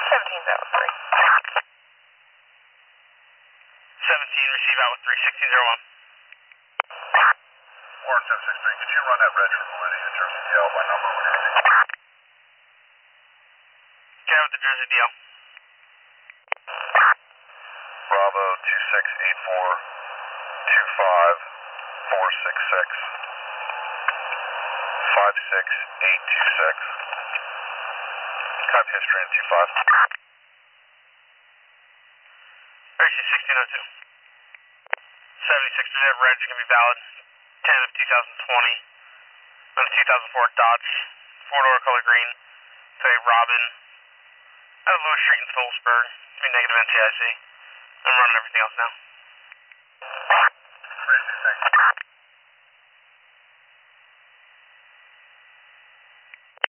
17's out with 3. 17, receive out with 3, 1601. Warren 763, could you run that reg for validity in terms of DL by number when you're ready? Get with the Jersey DL. Bravo 268425466 56826. Copy history in 25. RC 1602. 76 Reserve Reg is going to be valid 10 of 2020 on a 2004 Dodge 4-door color green Toyota Robin out of Lewis Street in Phillipsburg. It's going to be negative NCIC. I'm running everything else now.